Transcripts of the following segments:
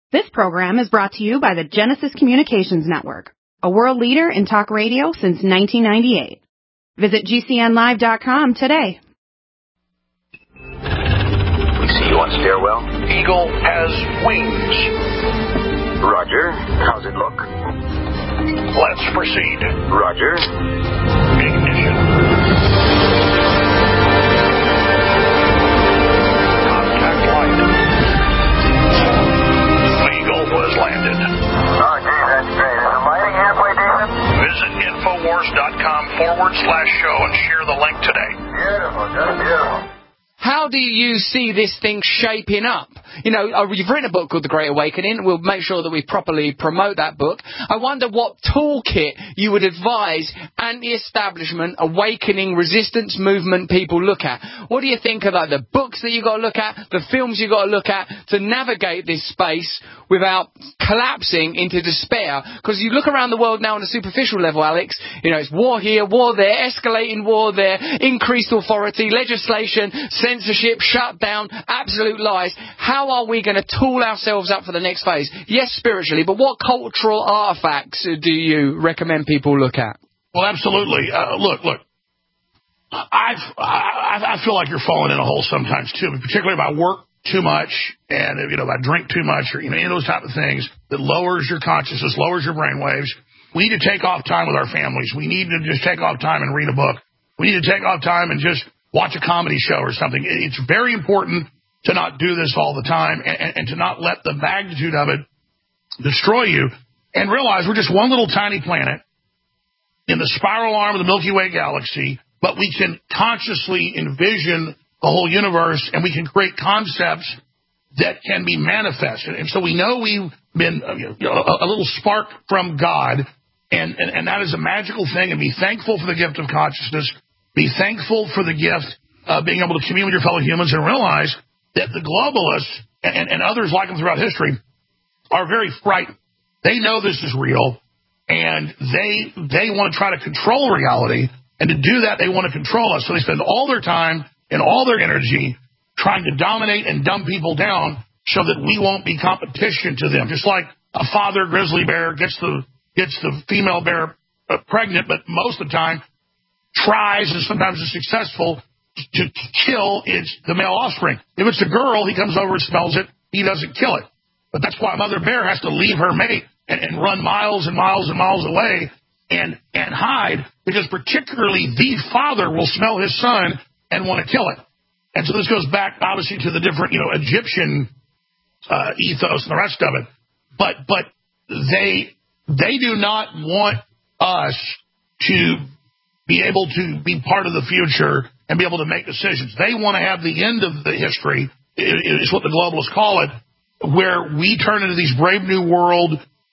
This program is brought to you by the Genesis Communications Network, a world leader in talk radio since 1998. Visit GCNlive.com today. We see you on stairwell. Eagle has wings. Roger. How's it look? Let's proceed. Roger. Ignition. Contact light. Eagle was landed. Oh, Dave, that's great. Is it lighting halfway, David? Visit Infowars.com/show and share the link today. Beautiful, just beautiful. How do you see this thing shaping up? You know, you've written a book called The Great Awakening. We'll make sure that we properly promote that book. I wonder what toolkit you would advise anti-establishment, awakening, resistance movement people look at. What do you think of the books that you've got to look at, the films you've got to look at to navigate this space without collapsing into despair? Because you look around the world now on a superficial level, Alex, you know, it's war here, war there, escalating war there, increased authority, legislation, censorship, shutdown, absolute lies. How are we going to tool ourselves up for the next phase? Yes, spiritually, but what cultural artifacts do you recommend people look at? Well, absolutely. Look. I feel like you're falling in a hole sometimes too, particularly if I work too much and if I drink too much or any of those type of things that lowers your consciousness, lowers your brain waves. We need to take off time with our families. We need to just take off time and read a book. We need to take off time and just watch a comedy show or something. It's very important to not do this all the time and to not let the magnitude of it destroy you and realize we're just one little tiny planet in the spiral arm of the Milky Way galaxy, but we can consciously envision the whole universe and we can create concepts that can be manifested. And so we know we've been a little spark from God, and that is a magical thing, and be thankful for the gift of consciousness. Be thankful for the gift of being able to commune with your fellow humans and realize that the globalists and others like them throughout history are very frightened. They know this is real, and they want to try to control reality, and to do that, they want to control us. So they spend all their time and all their energy trying to dominate and dumb people down so that we won't be competition to them. Just like a father grizzly bear gets the female bear pregnant, but most of the time tries and sometimes is successful to kill the male offspring. If it's a girl, he comes over and smells it. He doesn't kill it. But that's why mother bear has to leave her mate and run miles and miles and miles away and hide, because particularly the father will smell his son and want to kill it. And so this goes back, obviously, to the different, Egyptian ethos and the rest of it. But they do not want us to be able to be part of the future and be able to make decisions. They want to have the end of the history, is what the globalists call it, where we turn into these brave new world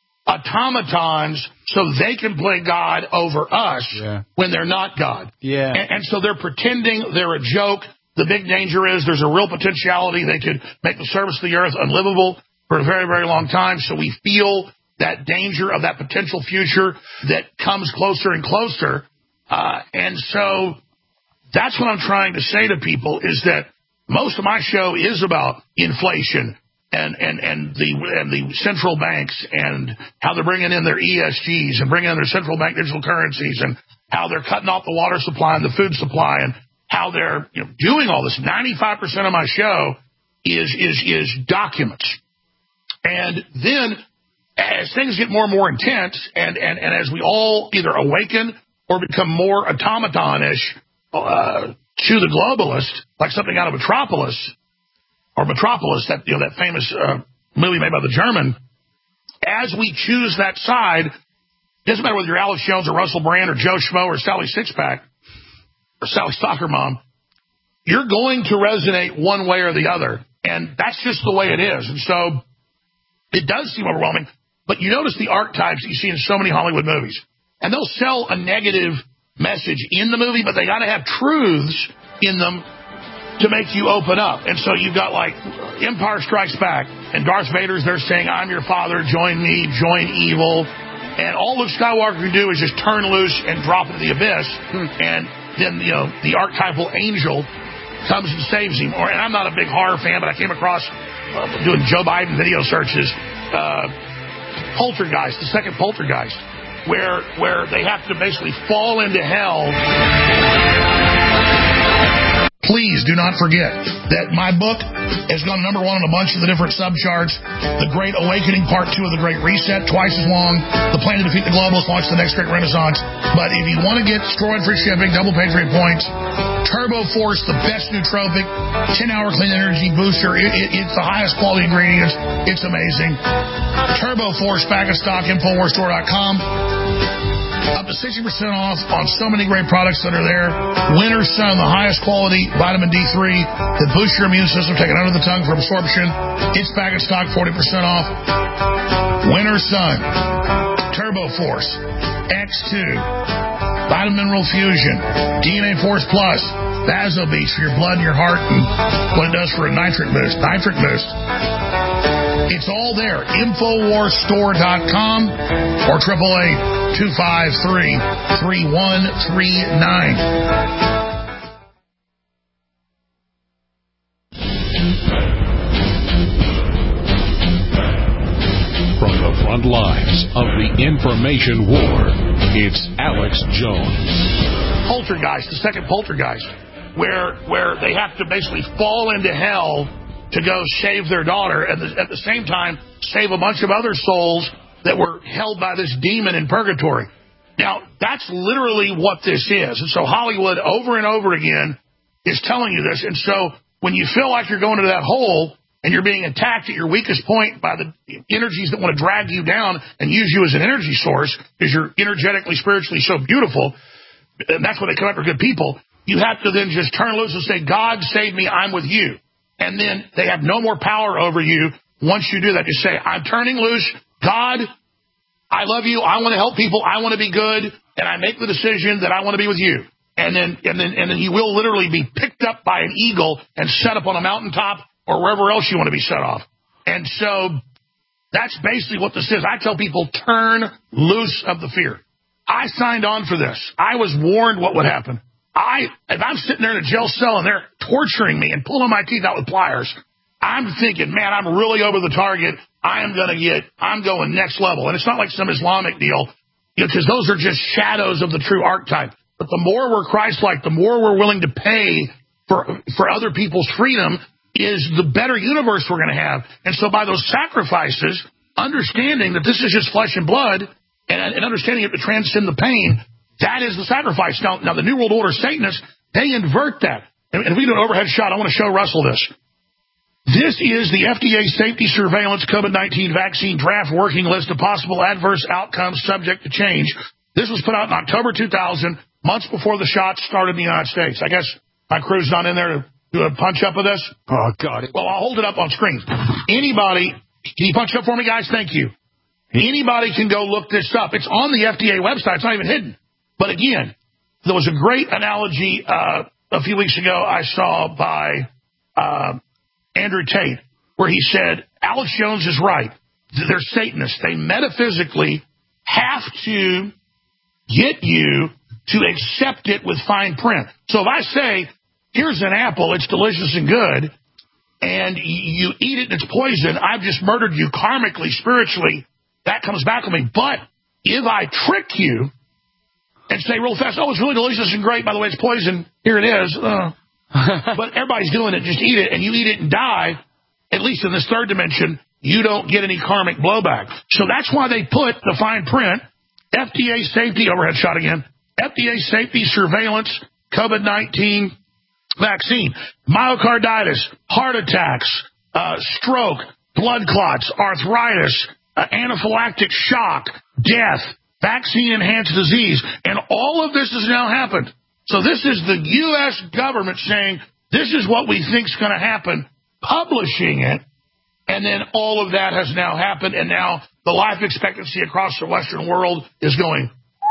automatons so they can play God over us when they're not God. Yeah. And so they're pretending they're a joke. The big danger is there's a real potentiality. They could make the surface of the earth unlivable for a very, very long time. So we feel that danger of that potential future that comes closer and closer. And so that's what I'm trying to say to people, is that most of my show is about inflation and the central banks and how they're bringing in their ESGs and bringing in their central bank digital currencies and how they're cutting off the water supply and the food supply and how they're doing all this. 95% of my show is documents. And then as things get more and more intense and as we all either awaken or become more automaton-ish to the globalist, like something out of Metropolis, that that famous movie made by the German, as we choose that side, it doesn't matter whether you're Alex Jones or Russell Brand or Joe Schmo or Sally Sixpack or Sally Stalker Mom, you're going to resonate one way or the other. And that's just the way it is. And so it does seem overwhelming. But you notice the archetypes that you see in so many Hollywood movies. And they'll sell a negative message in the movie, but they got to have truths in them to make you open up. And so you've got like Empire Strikes Back, and Darth Vader's there saying, "I'm your father, join me, join evil." And all Luke Skywalker can do is just turn loose and drop into the abyss. And then, the archetypal angel comes and saves him. And I'm not a big horror fan, but I came across doing Joe Biden video searches, Poltergeist, the second Poltergeist, where they have to basically fall into hell. Please do not forget that my book has gone #1 on a bunch of the different subcharts. The Great Awakening Part 2 of The Great Reset, twice as long. The Plan to Defeat the Globalists, Launch the Next Great Renaissance. But if you want to get destroyed for shipping, double Patriot points, Turbo Force, the best nootropic, 10-hour clean energy booster. It's the highest quality ingredients. It's amazing. Turbo Force, back in stock, InfoWarsStore.com. Up to 60% off on so many great products that are there. Winter Sun, the highest quality vitamin D3 that boosts your immune system. Take it under the tongue for absorption. It's back in stock, 40% off. Winter Sun, Turbo Force, X2, Vitamin Mineral Fusion, DNA Force Plus, Vaso Beats for your blood and your heart, and what it does for a nitric boost. It's all there. InfoWarsStore.com or 888-253-3139. From the front lines of the information war, it's Alex Jones. Poltergeist, the second Poltergeist, where they have to basically fall into hell to go save their daughter, and at the same time save a bunch of other souls that were held by this demon in purgatory. Now, that's literally what this is. And so Hollywood over and over again is telling you this. And so when you feel like you're going into that hole and you're being attacked at your weakest point by the energies that want to drag you down and use you as an energy source because you're energetically, spiritually so beautiful, and that's when they come after good people, you have to then just turn loose and say, God, save me, I'm with you. And then they have no more power over you once you do that. Just say, I'm turning loose. God, I love you. I want to help people. I want to be good. And I make the decision that I want to be with you. And then you will literally be picked up by an eagle and set up on a mountaintop or wherever else you want to be set off. And so that's basically what this is. I tell people, turn loose of the fear. I signed on for this. I was warned what would happen. If I'm sitting there in a jail cell and they're torturing me and pulling my teeth out with pliers, I'm thinking, man, I'm really over the target. I'm going next level. And it's not like some Islamic deal, because those are just shadows of the true archetype. But the more we're Christ-like, the more we're willing to pay for other people's freedom, is the better universe we're going to have. And so by those sacrifices, understanding that this is just flesh and blood, and understanding it to transcend the pain, that is the sacrifice. Now, the New World Order Satanists, they invert that. And if we do an overhead shot, I want to show Russell this. This is the FDA Safety Surveillance COVID-19 Vaccine Draft Working List of possible adverse outcomes subject to change. This was put out in October 2000, months before the shots started in the United States. I guess my crew's not in there to do a punch-up of this. Oh, God. Well, I'll hold it up on screen. Anybody, can you punch up for me, guys? Thank you. Anybody can go look this up. It's on the FDA website. It's not even hidden. But again, there was a great analogy a few weeks ago I saw by Andrew Tate, where he said, Alex Jones is right. They're Satanists. They metaphysically have to get you to accept it with fine print. So if I say, here's an apple, it's delicious and good, and you eat it and it's poison, I've just murdered you karmically, spiritually, that comes back on me. But if I trick you and say real fast, oh, it's really delicious and great, by the way, it's poison, here it is, but everybody's doing it, just eat it, and you eat it and die, at least in this third dimension, you don't get any karmic blowback. So that's why they put the fine print, FDA safety, overhead shot again, FDA safety surveillance, COVID-19 vaccine, myocarditis, heart attacks, stroke, blood clots, arthritis, anaphylactic shock, death, vaccine-enhanced disease, and all of this has now happened. So this is the U.S. government saying, this is what we think is going to happen, publishing it, and then all of that has now happened, and now the life expectancy across the Western world is going.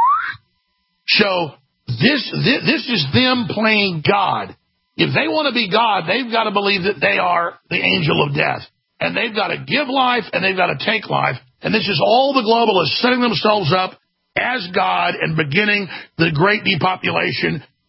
So this is them playing God. If they want to be God, they've got to believe that they are the angel of death. And they've got to give life, and they've got to take life. And this is all the globalists setting themselves up as God and beginning the great depopulation.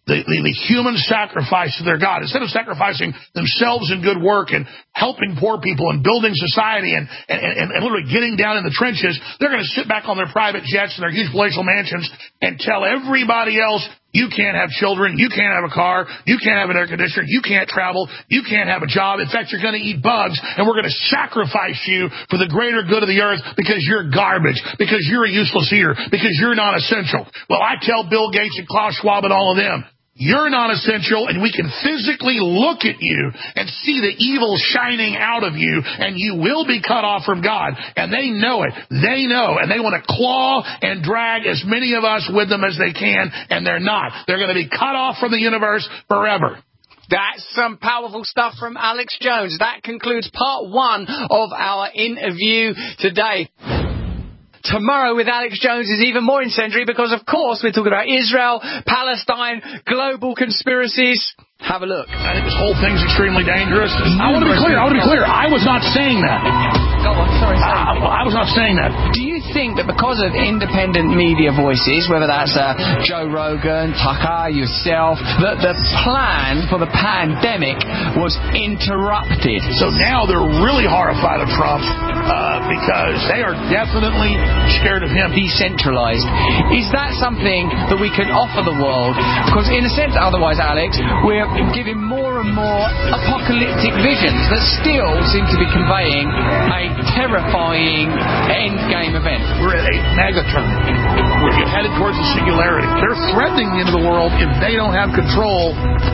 the human sacrifice to their God. Instead of sacrificing themselves in good work and helping poor people and building society and literally getting down in the trenches, they're going to sit back on their private jets and their huge palatial mansions and tell everybody else, you can't have children, you can't have a car, you can't have an air conditioner, you can't travel, you can't have a job. In fact, you're going to eat bugs, and we're going to sacrifice you for the greater good of the earth because you're garbage, because you're a useless eater, because you're not essential. Well, I tell Bill Gates and Klaus Schwab and all of them, you're not essential, and we can physically look at you and see the evil shining out of you, and you will be cut off from God. And they know it. They know, and they want to claw and drag as many of us with them as they can, and they're not. They're going to be cut off from the universe forever. That's some powerful stuff from Alex Jones. That concludes part 1 of our interview today. Tomorrow with Alex Jones is even more incendiary because, of course, we're talking about Israel, Palestine, global conspiracies. Have a look. I think this whole thing's extremely dangerous. I want to be clear. I was not saying that. Go on. Sorry. I was not saying that. Do you think that because of independent media voices, whether that's Joe Rogan, Tucker, yourself, that the plan for the pandemic was interrupted? So now they're really horrified of Trump because they are definitely scared of him. Decentralized. Is that something that we can offer the world? Because in a sense, otherwise, Alex, we're giving more and more apocalyptic visions that still seem to be conveying a terrifying endgame event. We're at a megaturn. We're headed towards the singularity. They're threatening the end of the world if they don't have control.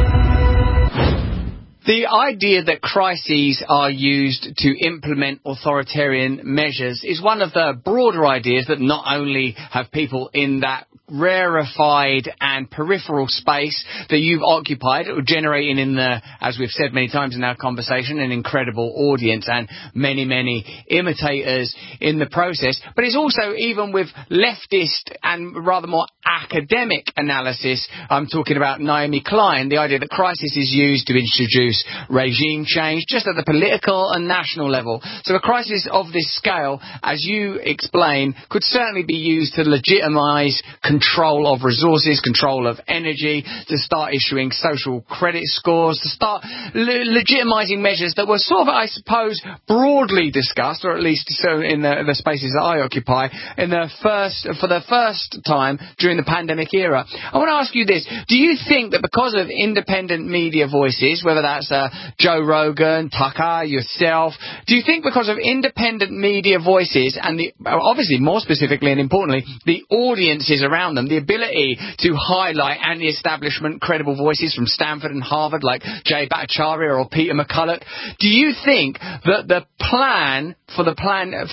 The idea that crises are used to implement authoritarian measures is one of the broader ideas that not only have people in that rarefied and peripheral space that you've occupied, generating in the, as we've said many times in our conversation, an incredible audience and many, many imitators in the process. But it's also even with leftist and rather more academic analysis. I'm talking about Naomi Klein, the idea that crisis is used to introduce regime change just at the political and national level. So a crisis of this scale, as you explain, could certainly be used to legitimize control of resources, control of energy, to start issuing social credit scores, to start legitimizing measures that were sort of, I suppose, broadly discussed, or at least so in the spaces that I occupy, for the first time during the pandemic era. I want to ask you this. Do you think that because of independent media voices, whether that's Joe Rogan, Tucker, yourself, do you think because of independent media voices and obviously more specifically and importantly, the audiences around them, the ability to highlight anti-establishment credible voices from Stanford and Harvard like Jay Bhattacharya or Peter McCulloch, do you think that the plan for the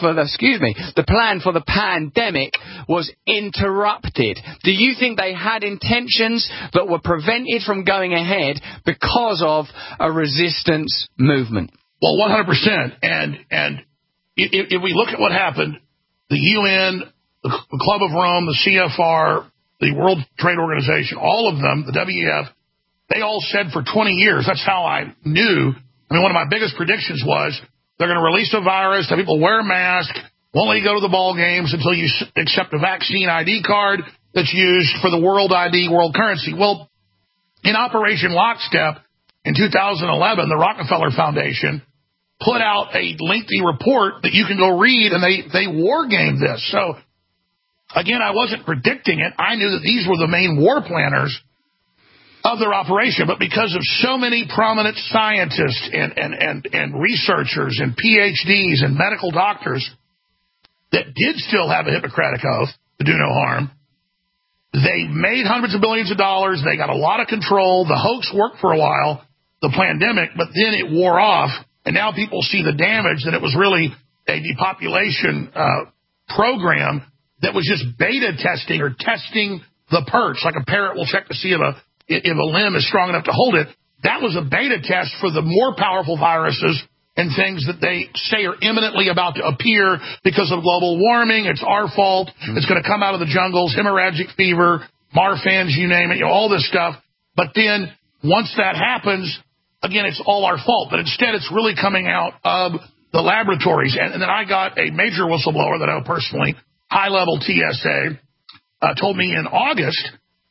pandemic was interrupted? Do you think they had intentions that were prevented from going ahead because of a resistance movement? Well, 100%. And if we look at what happened, the UN, the Club of Rome, the CFR, the World Trade Organization, all of them, the WEF, they all said for 20 years, that's how I knew. I mean, one of my biggest predictions was they're going to release a virus, have people wear a mask, won't let you go to the ball games until you accept a vaccine ID card that's used for the world ID, world currency. Well, in Operation Lockstep in 2011, the Rockefeller Foundation put out a lengthy report that you can go read, and they war gamed this. So, again, I wasn't predicting it. I knew that these were the main war planners of their operation. But because of so many prominent scientists and researchers and PhDs and medical doctors that did still have a Hippocratic oath to do no harm, they made hundreds of billions of dollars. They got a lot of control. The hoax worked for a while, the pandemic, but then it wore off. And now people see the damage, that it was really a depopulation program that was just beta testing or testing the perch, like a parrot will check to see if a limb is strong enough to hold it. That was a beta test for the more powerful viruses and things that they say are imminently about to appear because of global warming. It's our fault. It's going to come out of the jungles, hemorrhagic fever, Marfans, you name it, all this stuff. But then once that happens, again, it's all our fault. But instead, it's really coming out of the laboratories. And then I got a major whistleblower that I know personally, high-level TSA, told me in August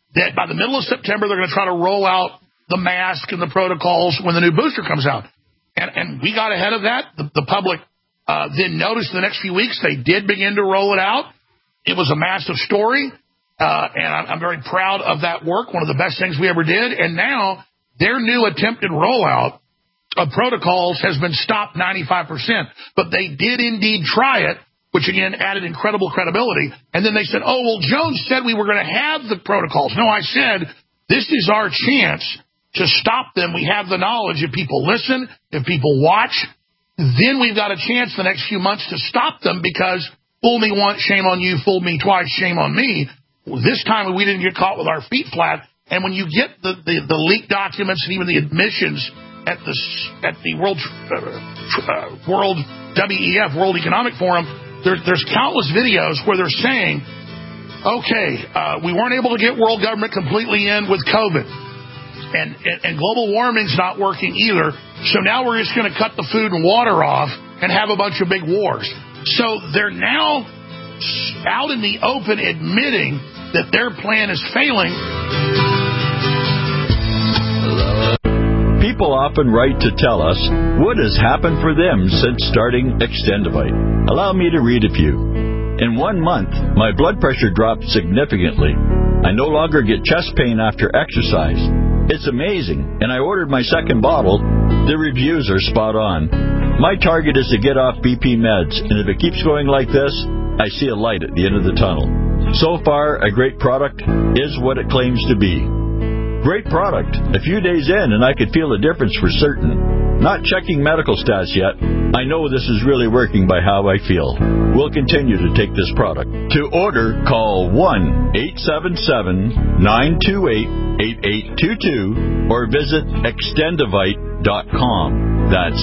that by the middle of September, they're going to try to roll out the mask and the protocols when the new booster comes out. And we got ahead of that. The public then noticed the next few weeks they did begin to roll it out. It was a massive story, and I'm very proud of that work, one of the best things we ever did. And now their new attempted rollout of protocols has been stopped 95%. But they did indeed try it, which, again, added incredible credibility. And then they said, oh, well, Jones said we were going to have the protocols. No, I said this is our chance to stop them. We have the knowledge. If people listen, if people watch, then we've got a chance the next few months to stop them, because fool me once, shame on you, fool me twice, shame on me. This time we didn't get caught with our feet flat. And when you get the leaked documents and even the admissions at the World WEF, World Economic Forum, there's countless videos where they're saying, okay, we weren't able to get world government completely in with COVID. And global warming's not working either. So now we're just going to cut the food and water off and have a bunch of big wars. So they're now out in the open admitting that their plan is failing. People often write to tell us what has happened for them since starting Extendivite. Allow me to read a few. In 1 month, my blood pressure dropped significantly. I no longer get chest pain after exercise. It's amazing, and I ordered my second bottle. The reviews are spot on. My target is to get off BP meds, and if it keeps going like this, I see a light at the end of the tunnel. So far, a great product is what it claims to be. Great product. A few days in, and I could feel a difference for certain. Not checking medical stats yet. I know this is really working by how I feel. We'll continue to take this product. To order, call 1-877-928-8822 or visit Extendivite.com. That's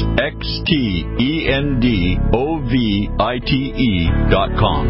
XTENDOVITE.com.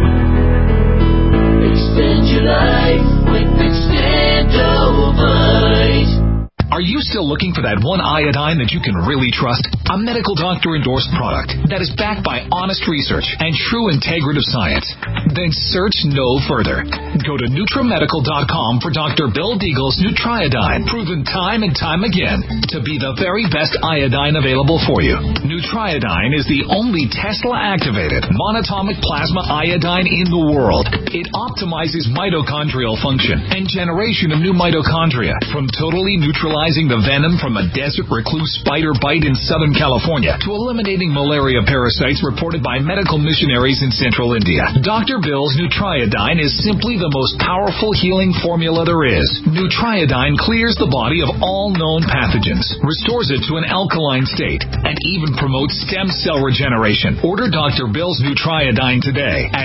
Extend your life with Extendivite. Are you still looking for that one iodine that you can really trust? A medical doctor-endorsed product that is backed by honest research and true integrative science? Then search no further. Go to NutriMedical.com for Dr. Bill Deagle's Nutriodine, proven time and time again to be the very best iodine available for you. Nutriodine is the only Tesla-activated monatomic plasma iodine in the world. It optimizes mitochondrial function and generation of new mitochondria from totally neutralizing the venom from a desert recluse spider bite in Southern California to eliminating malaria parasites reported by medical missionaries in Central India. Dr. Bill's Nutriodine is simply the most powerful healing formula there is. Nutriodine clears the body of all known pathogens, restores it to an alkaline state, and even promotes stem cell regeneration. Order Dr. Bill's Nutriodine today at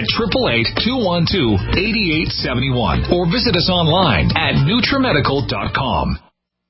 888-212-8871 or visit us online at NutriMedical.com.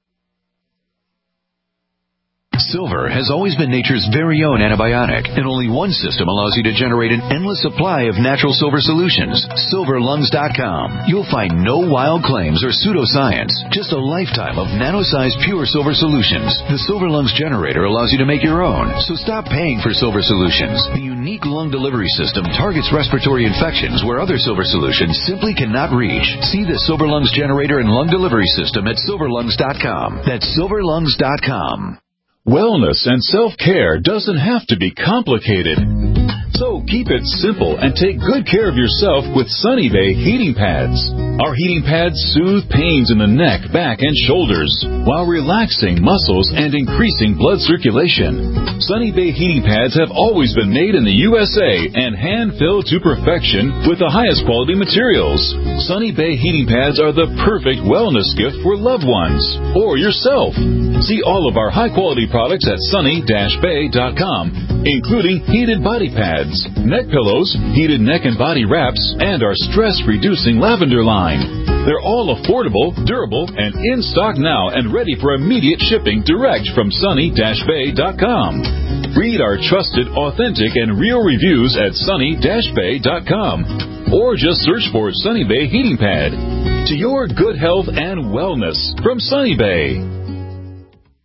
Silver has always been nature's very own antibiotic, and only one system allows you to generate an endless supply of natural silver solutions. SilverLungs.com. You'll find no wild claims or pseudoscience, just a lifetime of nano-sized pure silver solutions. The Silver Lungs generator allows you to make your own, so stop paying for silver solutions. The unique lung delivery system targets respiratory infections where other silver solutions simply cannot reach. See the Silver Lungs generator and lung delivery system at SilverLungs.com. That's SilverLungs.com. Wellness and self-care doesn't have to be complicated. So keep it simple and take good care of yourself with Sunny Bay heating pads. Our heating pads soothe pains in the neck, back, and shoulders while relaxing muscles and increasing blood circulation. Sunny Bay heating pads have always been made in the USA and hand-filled to perfection with the highest quality materials. Sunny Bay heating pads are the perfect wellness gift for loved ones or yourself. See all of our high-quality products at sunny-bay.com, including heated body pads, neck pillows, heated neck and body wraps, and our stress-reducing lavender line. They're all affordable, durable, and in stock now and ready for immediate shipping direct from sunny-bay.com. Read our trusted, authentic, and real reviews at sunny-bay.com or just search for Sunny Bay Heating Pad. To your good health and wellness from Sunny Bay.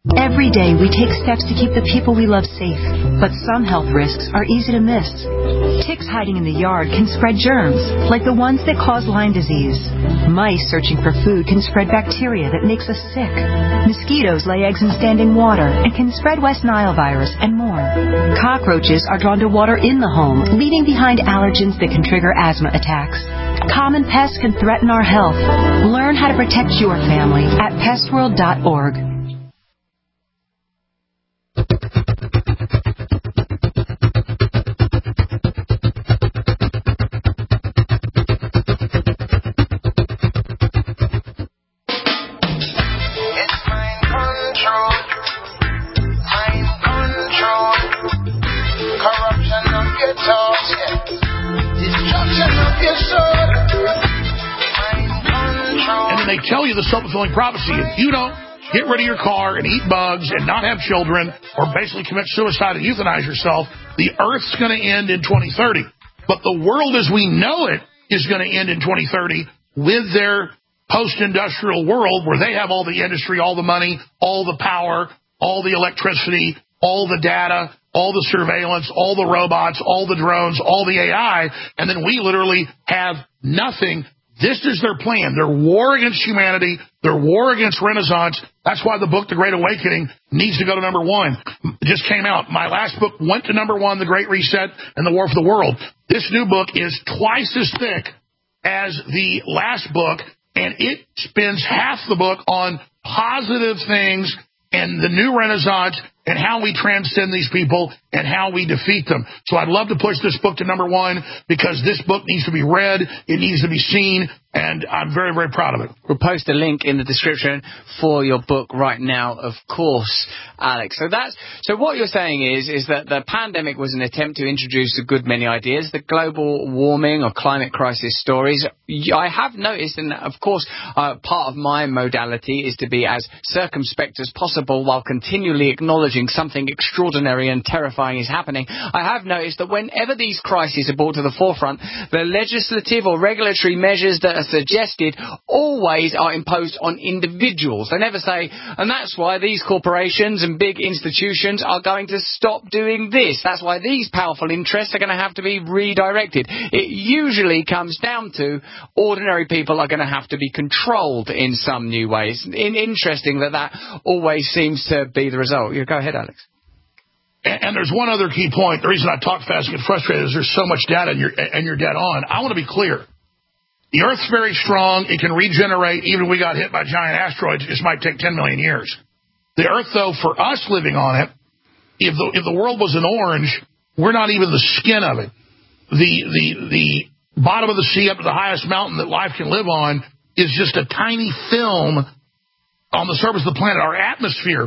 Every day we take steps to keep the people we love safe, but some health risks are easy to miss. Ticks hiding in the yard can spread germs, like the ones that cause Lyme disease. Mice searching for food can spread bacteria that makes us sick. Mosquitoes lay eggs in standing water and can spread West Nile virus and more. Cockroaches are drawn to water in the home, leaving behind allergens that can trigger asthma attacks. Common pests can threaten our health. Learn how to protect your family at pestworld.org. They tell you the self-fulfilling prophecy. If you don't get rid of your car and eat bugs and not have children or basically commit suicide and euthanize yourself, the Earth's going to end in 2030. But the world as we know it is going to end in 2030 with their post-industrial world where they have all the industry, all the money, all the power, all the electricity, all the data, all the surveillance, all the robots, all the drones, all the AI, and then we literally have nothing. This is their plan. Their war against humanity, their war against Renaissance. That's why the book, The Great Awakening, needs to go to number 1. It just came out. My last book went to number 1, The Great Reset and The War for the World. This new book is twice as thick as the last book, and it spends half the book on positive things and the new Renaissance and how we transcend these people and how we defeat them. So I'd love to push this book to number 1 because this book needs to be read, it needs to be seen, and I'm very, very proud of it. We'll post a link in the description for your book right now, of course, Alex. So what you're saying is that the pandemic was an attempt to introduce a good many ideas, the global warming or climate crisis stories. I have noticed, and of course, part of my modality is to be as circumspect as possible while continually acknowledging something extraordinary and terrifying is happening. I have noticed that whenever these crises are brought to the forefront, the legislative or regulatory measures that are suggested always are imposed on individuals. They never say, and that's why these corporations and big institutions are going to stop doing this. That's why these powerful interests are going to have to be redirected. It usually comes down to ordinary people are going to have to be controlled in some new ways. Interesting that always seems to be the result. You go ahead, Alex. And there's one other key point. The reason I talk fast and get frustrated is there's so much data and you're dead on. I want to be clear. The Earth's very strong. It can regenerate. Even if we got hit by giant asteroids, it just might take 10 million years. The Earth, though, for us living on it, if the world was an orange, we're not even the skin of it. The bottom of the sea up to the highest mountain that life can live on is just a tiny film on the surface of the planet. Our atmosphere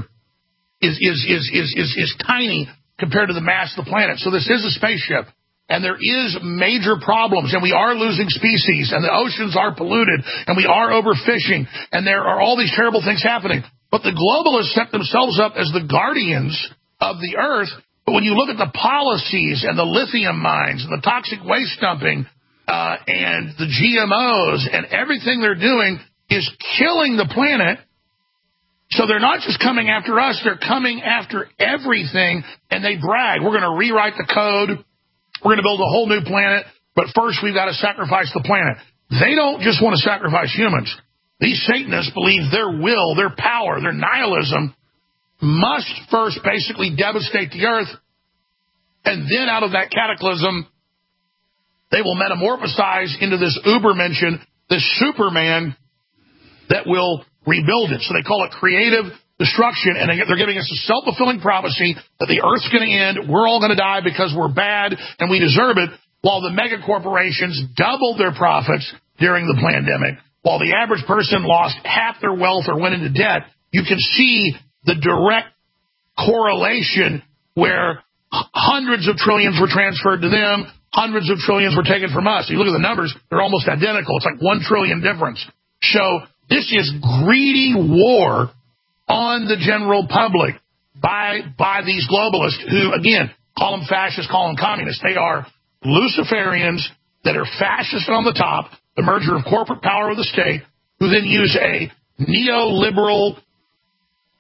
is tiny compared to the mass of the planet. So this is a spaceship. And there is major problems, and we are losing species, and the oceans are polluted, and we are overfishing, and there are all these terrible things happening. But the globalists set themselves up as the guardians of the Earth. But when you look at the policies and the lithium mines and the toxic waste dumping and the GMOs and everything they're doing is killing the planet. So they're not just coming after us, they're coming after everything, and they brag. We're going to rewrite the code. We're going to build a whole new planet, but first we've got to sacrifice the planet. They don't just want to sacrifice humans. These Satanists believe their will, their power, their nihilism must first basically devastate the Earth, and then out of that cataclysm, they will metamorphosize into this Ubermensch, this Superman that will rebuild it. So they call it creative destruction, and they're giving us a self-fulfilling prophecy that the Earth's going to end, we're all going to die because we're bad and we deserve it, while the mega corporations doubled their profits during the pandemic, while the average person lost half their wealth or went into debt. You can see the direct correlation where hundreds of trillions were transferred to them, hundreds of trillions were taken from us. You look at the numbers, they're almost identical. It's like 1 trillion difference. So this is greedy war on the general public by these globalists who, again, call them fascists, call them communists. They are Luciferians that are fascist on the top, the merger of corporate power with the state, who then use a neoliberal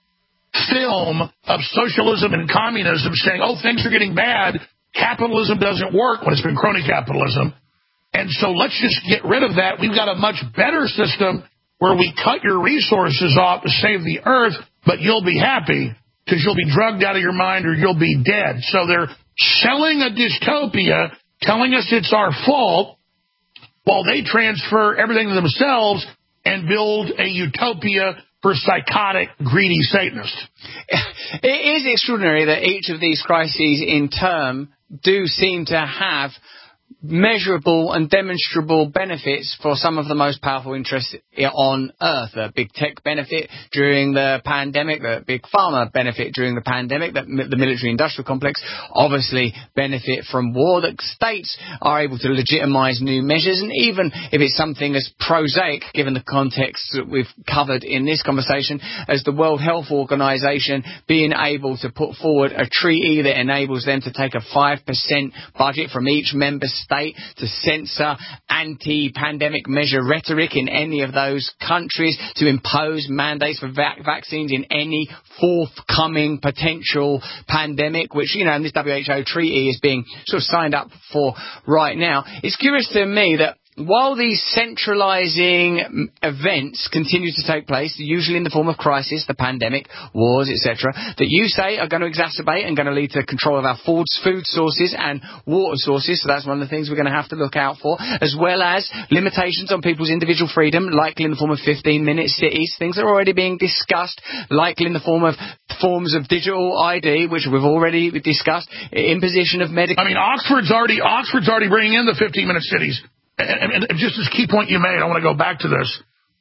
film of socialism and communism saying, oh, things are getting bad. Capitalism doesn't work when it's been crony capitalism. And so let's just get rid of that. We've got a much better system where we cut your resources off to save the earth, but you'll be happy because you'll be drugged out of your mind or you'll be dead. So they're selling a dystopia, telling us it's our fault, while they transfer everything to themselves and build a utopia for psychotic, greedy Satanists. It is extraordinary that each of these crises in turn do seem to have measurable and demonstrable benefits for some of the most powerful interests on Earth. The big tech benefit during the pandemic, the big pharma benefit during the pandemic, the military-industrial complex obviously benefit from war, that states are able to legitimize new measures, and even if it's something as prosaic, given the context that we've covered in this conversation, as the World Health Organization being able to put forward a treaty that enables them to take a 5% budget from each member state to censor anti-pandemic measure rhetoric in any of those countries, to impose mandates for vaccines in any forthcoming potential pandemic, which, you know, in this WHO treaty is being sort of signed up for right now. It's curious to me that while these centralizing events continue to take place, usually in the form of crisis, the pandemic, wars, etc., that you say are going to exacerbate and going to lead to control of our food sources and water sources, so that's one of the things we're going to have to look out for, as well as limitations on people's individual freedom, likely in the form of 15-minute cities, things that are already being discussed, likely in the form of forms of digital ID, which we've already discussed, imposition of medical... I mean, Oxford's already bringing in the 15-minute cities. And just this key point you made, I want to go back to this.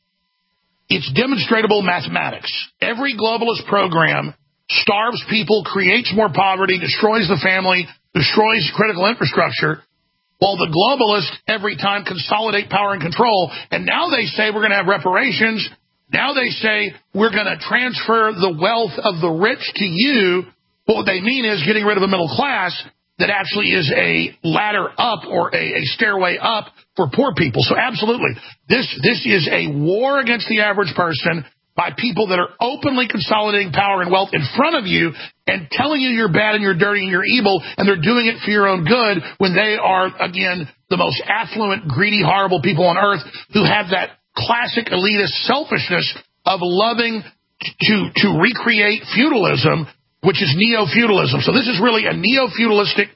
It's demonstratable mathematics. Every globalist program starves people, creates more poverty, destroys the family, destroys critical infrastructure, while the globalists every time consolidate power and control. And now they say we're going to have reparations. Now they say we're going to transfer the wealth of the rich to you. What they mean is getting rid of the middle class that actually is a ladder up or a stairway up for poor people. So absolutely, this is a war against the average person by people that are openly consolidating power and wealth in front of you and telling you you're bad and you're dirty and you're evil, and they're doing it for your own good when they are, again, the most affluent, greedy, horrible people on earth who have that classic elitist selfishness of loving to recreate feudalism, which is neo-feudalism. So this is really a neo-feudalistic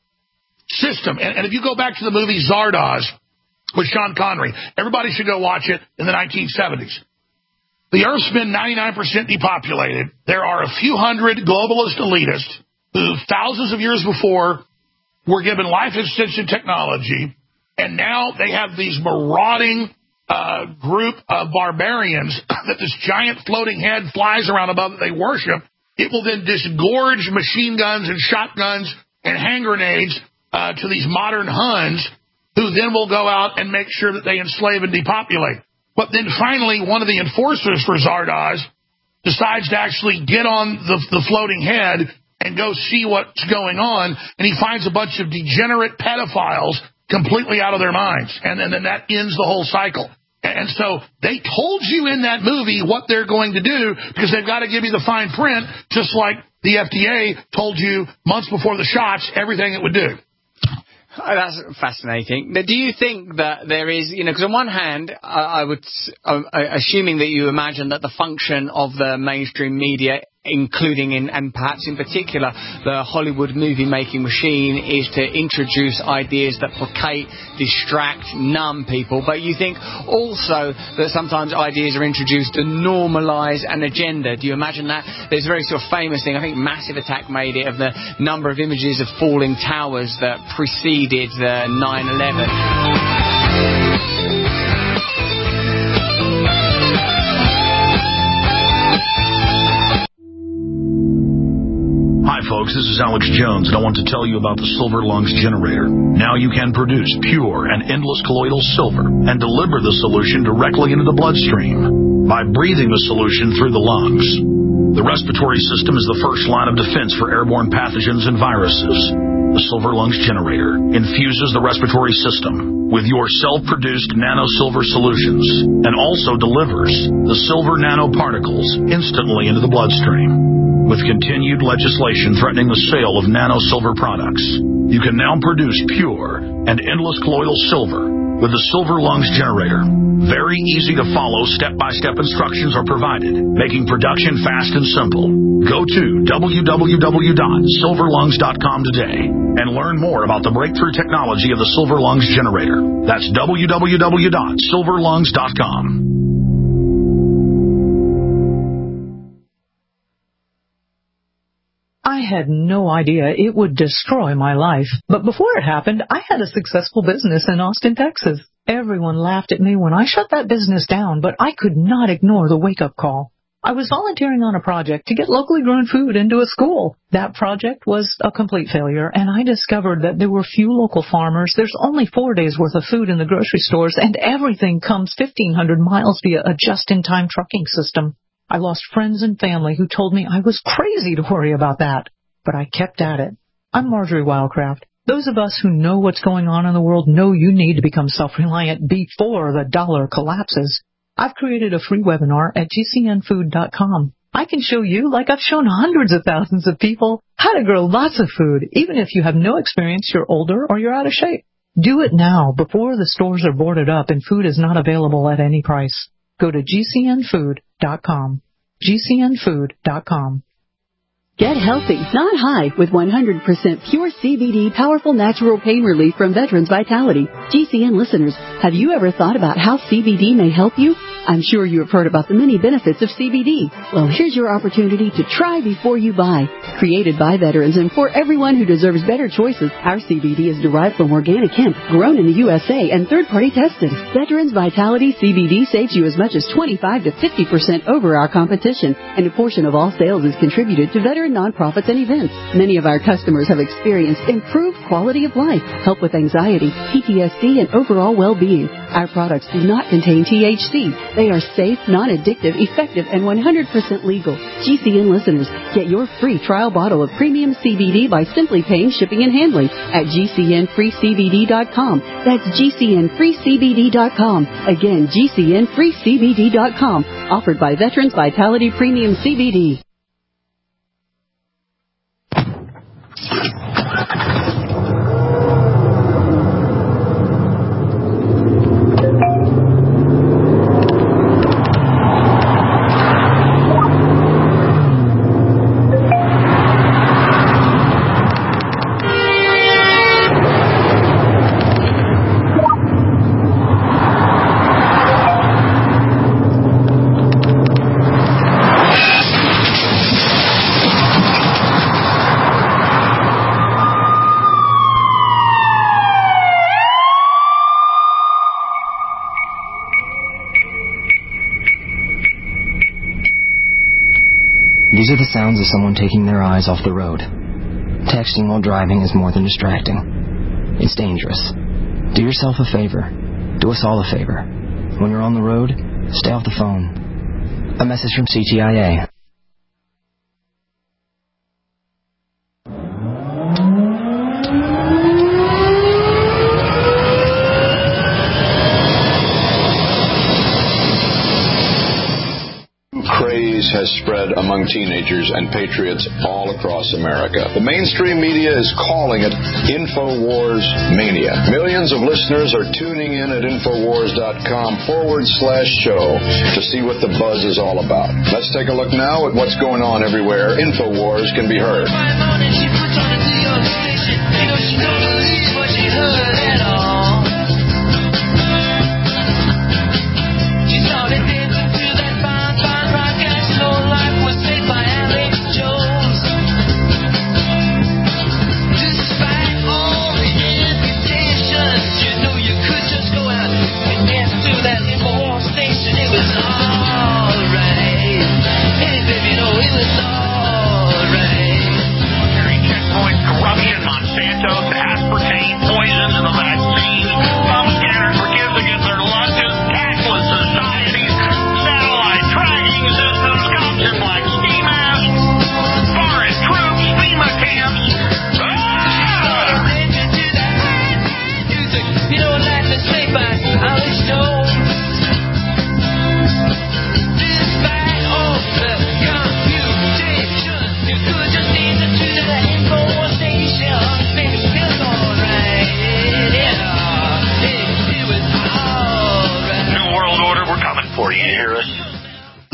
system. And if you go back to the movie Zardoz with Sean Connery, everybody should go watch it in the 1970s. The Earth's been 99% depopulated. There are a few hundred globalist elitists who thousands of years before were given life extension technology, and now they have these marauding group of barbarians that this giant floating head flies around above that they worship. It will then disgorge machine guns and shotguns and hand grenades to these modern Huns, who then will go out and make sure that they enslave and depopulate. But then finally, one of the enforcers for Zardoz decides to actually get on the floating head and go see what's going on, and he finds a bunch of degenerate pedophiles completely out of their minds, and then that ends the whole cycle. And so they told you in that movie what they're going to do, because they've got to give you the fine print, just like the FDA told you months before the shots everything it would do. Oh, that's fascinating. Now, do you think that there is, because on one hand, assuming that you imagine that the function of the mainstream media, including and perhaps in particular the Hollywood movie-making machine, is to introduce ideas that placate, distract, numb people. But you think also that sometimes ideas are introduced to normalize an agenda. Do you imagine that? There's a very sort of famous thing, I think Massive Attack made it, of the number of images of falling towers that preceded 9/11. Hi folks, this is Alex Jones, and I want to tell you about the Silver Lungs generator. Now you can produce pure and endless colloidal silver and deliver the solution directly into the bloodstream by breathing the solution through the lungs. The respiratory system is the first line of defense for airborne pathogens and viruses. The Silver Lungs Generator infuses the respiratory system with your self-produced nano-silver solutions and also delivers the silver nanoparticles instantly into the bloodstream. With continued legislation threatening the sale of nano-silver products, you can now produce pure and endless colloidal silver with the Silver Lungs Generator. Very easy to follow, step-by-step instructions are provided, making production fast and simple. Go to www.silverlungs.com today and learn more about the breakthrough technology of the Silver Lungs Generator. That's www.silverlungs.com. I had no idea it would destroy my life. But before it happened, I had a successful business in Austin, Texas. Everyone laughed at me when I shut that business down, but I could not ignore the wake-up call. I was volunteering on a project to get locally grown food into a school. That project was a complete failure, and I discovered that there were few local farmers. There's only 4 days' worth of food in the grocery stores, and everything comes 1,500 miles via a just-in-time trucking system. I lost friends and family who told me I was crazy to worry about that. But I kept at it. I'm Marjorie Wildcraft. Those of us who know what's going on in the world know you need to become self-reliant before the dollar collapses. I've created a free webinar at gcnfood.com. I can show you, like I've shown hundreds of thousands of people, how to grow lots of food, even if you have no experience, you're older, or you're out of shape. Do it now before the stores are boarded up and food is not available at any price. Go to gcnfood.com. gcnfood.com. Get healthy, not high, with 100% pure CBD powerful natural pain relief from Veterans Vitality. GCN listeners, have you ever thought about how CBD may help you? I'm sure you have heard about the many benefits of CBD. Well, here's your opportunity to try before you buy. Created by veterans and for everyone who deserves better choices, our CBD is derived from organic hemp, grown in the USA and third-party tested. Veterans Vitality CBD saves you as much as 25 to 50% over our competition, and a portion of all sales is contributed to veteran nonprofits and events. Many of our customers have experienced improved quality of life, help with anxiety, PTSD, and overall well-being. Our products do not contain THC. They are safe, non-addictive, effective, and 100% legal. GCN listeners, get your free trial bottle of premium CBD by simply paying shipping and handling at GCNFreeCBD.com. That's GCNFreeCBD.com. Again, GCNFreeCBD.com. Offered by Veterans Vitality Premium CBD. These are the sounds of someone taking their eyes off the road. Texting while driving is more than distracting. It's dangerous. Do yourself a favor. Do us all a favor. When you're on the road, stay off the phone. A message from CTIA. Has spread among teenagers and patriots all across America. The mainstream media is calling it InfoWars Mania. Millions of listeners are tuning in at Infowars.com/show to see what the buzz is all about. Let's take a look now at what's going on everywhere InfoWars can be heard.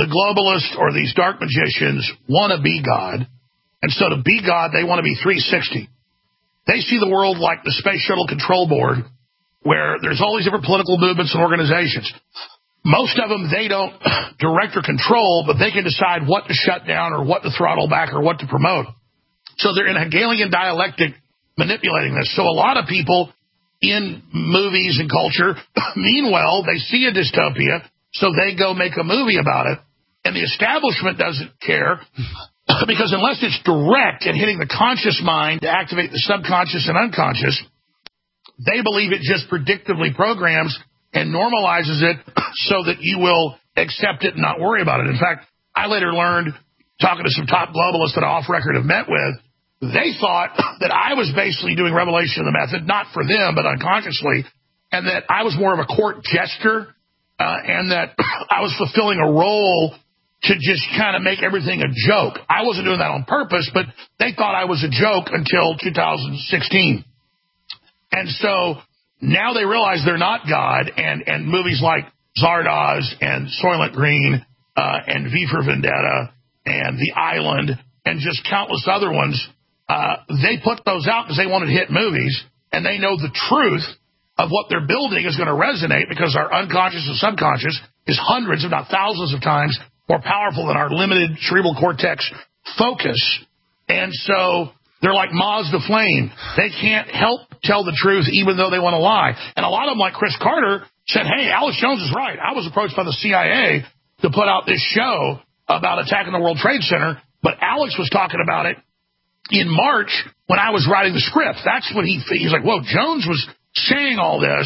the globalists or these dark magicians want to be God. And so to be God, they want to be 360. They see the world like the Space Shuttle Control Board, where there's all these different political movements and organizations. Most of them, they don't direct or control, but they can decide what to shut down or what to throttle back or what to promote. So they're in a Hegelian dialectic manipulating this. So a lot of people in movies and culture, meanwhile, they see a dystopia, so they go make a movie about it. And the establishment doesn't care, because unless it's direct and hitting the conscious mind to activate the subconscious and unconscious, they believe it just predictively programs and normalizes it so that you will accept it and not worry about it. In fact, I later learned, talking to some top globalists that I off record have met with, they thought that I was basically doing Revelation of the Method, not for them, but unconsciously, and that I was more of a court jester, and that I was fulfilling a role to just kind of make everything a joke. I wasn't doing that on purpose, but they thought I was a joke until 2016. And so now they realize they're not God, and movies like Zardoz and Soylent Green and V for Vendetta and The Island and just countless other ones, they put those out because they wanted hit movies, and they know the truth of what they're building is going to resonate because our unconscious and subconscious is hundreds, if not thousands of times more powerful than our limited cerebral cortex focus. And so they're like moths to flame. They can't help tell the truth even though they want to lie. And a lot of them, like Chris Carter, said, hey, Alex Jones is right. I was approached by the CIA to put out this show about attacking the World Trade Center, but Alex was talking about it in March when I was writing the script. That's when he's like, whoa, Jones was saying all this.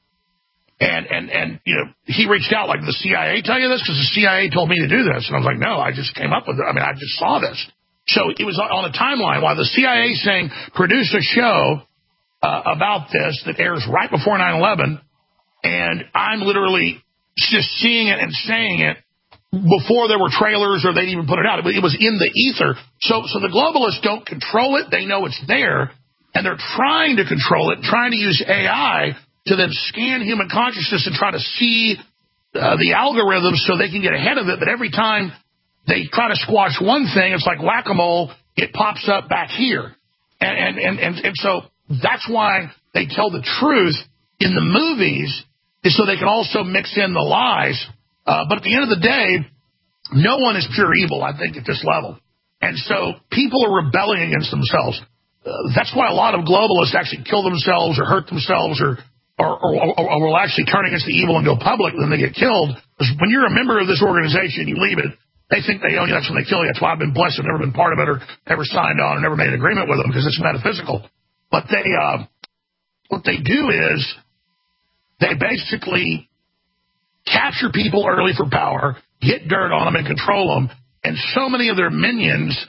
And you know, he reached out like, the CIA tell you this? Because the CIA told me to do this. And I was like, no, I just came up with it. I mean, I just saw this. So it was on a timeline while the CIA is saying, produce a show about this that airs right before 9/11. And I'm literally just seeing it and saying it before there were trailers or they'd even put it out. It was in the ether. So the globalists don't control it. They know it's there, and they're trying to control it, trying to use AI to then scan human consciousness and try to see the algorithms so they can get ahead of it. But every time they try to squash one thing, it's like whack-a-mole, it pops up back here. And so that's why they tell the truth in the movies, is so they can also mix in the lies. But at the end of the day, no one is pure evil, I think, at this level. And so people are rebelling against themselves. That's why a lot of globalists actually kill themselves or hurt themselves or will actually turn against the evil and go public, and then they get killed. Because when you're a member of this organization, you leave it, they think they own you. That's when they kill you. That's why I've been blessed. I've never been part of it or ever signed on or never made an agreement with them, because it's metaphysical. But what they do is they basically capture people early for power, get dirt on them, and control them. And so many of their minions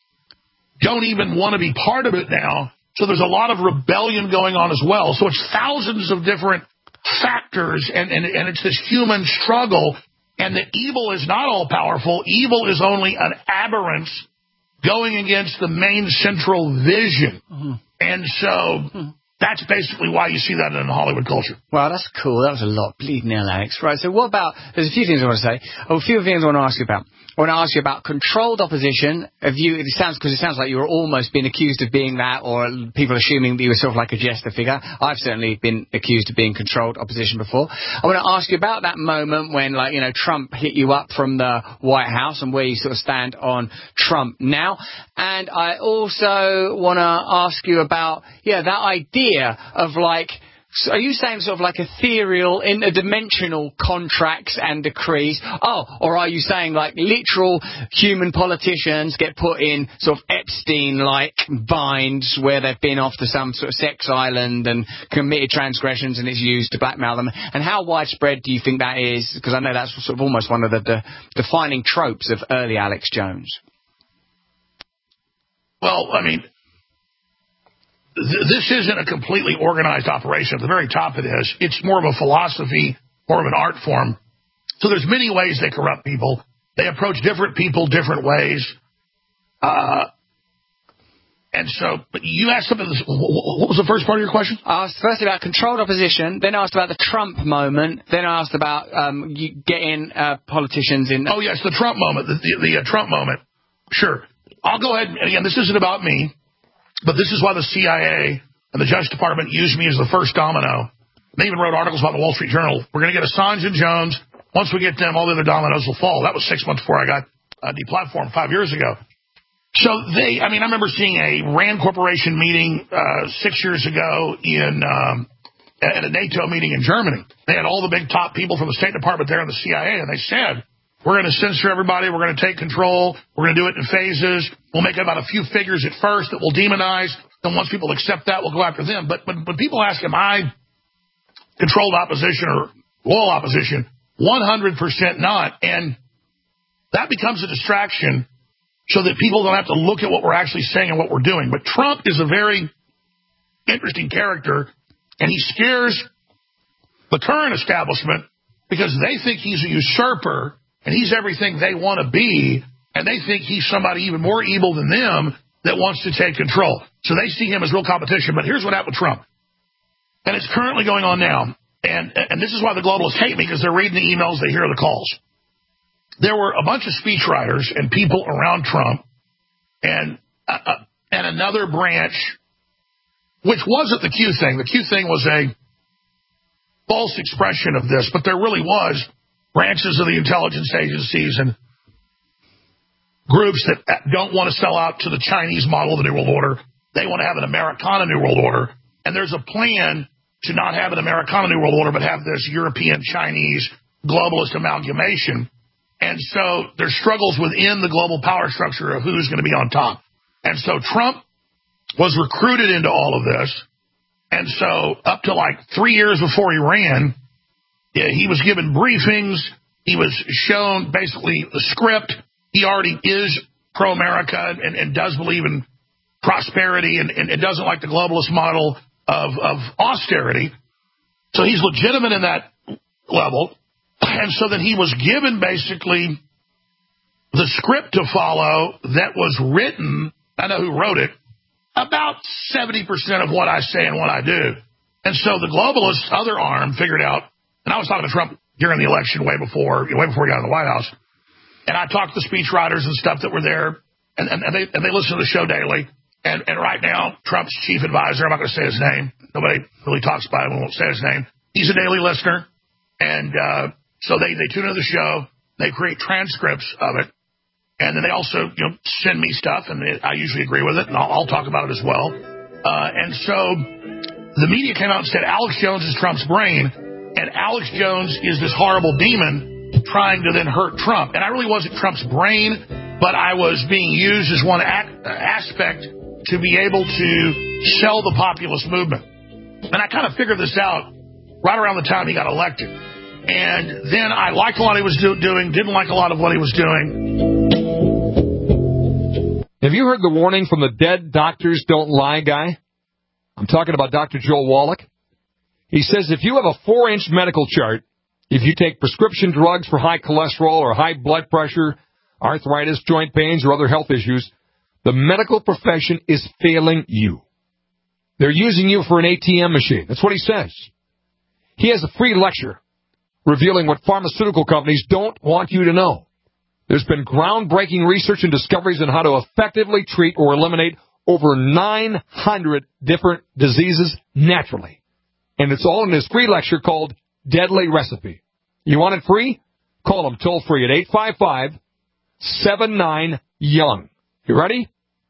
don't even want to be part of it now. So there's a lot of rebellion going on as well. So it's thousands of different factors, and it's this human struggle. And the evil is not all powerful. Evil is only an aberrance going against the main central vision. Mm-hmm. And so that's basically why you see that in the Hollywood culture. Well, that's cool. That was a lot. Bleeding hell, Alex. Right, so what about, there's a few things I want to say. A few things I want to ask you about. I want to ask you about controlled opposition. It sounds like you were almost being accused of being that, or people assuming that you were sort of like a jester figure. I've certainly been accused of being controlled opposition before. I want to ask you about that moment when, like, you know, Trump hit you up from the White House and where you sort of stand on Trump now. And I also want to ask you about, that idea of, like, so are you saying sort of like ethereal, interdimensional contracts and decrees? Or are you saying like literal human politicians get put in sort of Epstein-like binds where they've been off to some sort of sex island and committed transgressions and it's used to blackmail them? And how widespread do you think that is? Because I know that's sort of almost one of the defining tropes of early Alex Jones. Well, I mean, this isn't a completely organized operation. At the very top it is. It's more of a philosophy, more of an art form. So there's many ways they corrupt people. They approach different people different ways. And so, but you asked something. What was the first part of your question? I asked first about controlled opposition, then I asked about the Trump moment, then I asked about getting politicians in. Oh, yes, the Trump moment, the Trump moment. Sure. I'll go ahead. Again, this isn't about me, but this is why the CIA and the Justice Department used me as the first domino. They even wrote articles about the Wall Street Journal. We're going to get Assange and Jones. Once we get them, all the other dominoes will fall. That was 6 months before I got deplatformed 5 years ago. So I remember seeing a RAND Corporation meeting 6 years ago at a NATO meeting in Germany. They had all the big top people from the State Department there and the CIA, and they said, we're going to censor everybody, we're going to take control, we're going to do it in phases, we'll make it about a few figures at first that we'll demonize, then once people accept that, we'll go after them. But people ask, am I controlled opposition or loyal opposition? 100% not, and that becomes a distraction so that people don't have to look at what we're actually saying and what we're doing. But Trump is a very interesting character, and he scares the current establishment because they think he's a usurper and he's everything they want to be, and they think he's somebody even more evil than them that wants to take control. So they see him as real competition. But here's what happened with Trump, and it's currently going on now, and this is why the globalists hate me, because they're reading the emails, they hear the calls. There were a bunch of speechwriters and people around Trump and another branch, which wasn't the Q thing. The Q thing was a false expression of this, but there really was branches of the intelligence agencies and groups that don't want to sell out to the Chinese model of the New World Order. They want to have an Americana New World Order. And there's a plan to not have an Americana New World Order, but have this European-Chinese globalist amalgamation. And so there's struggles within the global power structure of who's going to be on top. And so Trump was recruited into all of this. And so up to like 3 years before he ran, he was given briefings. He was shown basically the script. He already is pro-America and does believe in prosperity and doesn't like the globalist model of austerity. So he's legitimate in that level. And so then he was given basically the script to follow that was written, I know who wrote it, about 70% of what I say and what I do. And so the globalists' other arm figured out, and I was talking to Trump during the election way before he got in the White House, and I talked to speechwriters and stuff that were there, and they listen to the show daily. And right now, Trump's chief advisor, I'm not going to say his name. Nobody really talks about him. We won't say his name. He's a daily listener. And so they tune into the show. They create transcripts of it. And then they also send me stuff, and I usually agree with it, and I'll talk about it as well. And so the media came out and said Alex Jones is Trump's brain, and Alex Jones is this horrible demon trying to then hurt Trump. And I really wasn't Trump's brain, but I was being used as one aspect to be able to sell the populist movement. And I kind of figured this out right around the time he got elected. And then I liked a lot he was doing, didn't like a lot of what he was doing. Have you heard the warning from the dead doctors don't lie guy? I'm talking about Dr. Joel Wallach. He says if you have a 4-inch medical chart, if you take prescription drugs for high cholesterol or high blood pressure, arthritis, joint pains, or other health issues, the medical profession is failing you. They're using you for an ATM machine. That's what he says. He has a free lecture revealing what pharmaceutical companies don't want you to know. There's been groundbreaking research and discoveries on how to effectively treat or eliminate over 900 different diseases naturally. And it's all in his free lecture called Deadly Recipe. You want it free? Call him toll free at 855-79-YOUNG. You ready?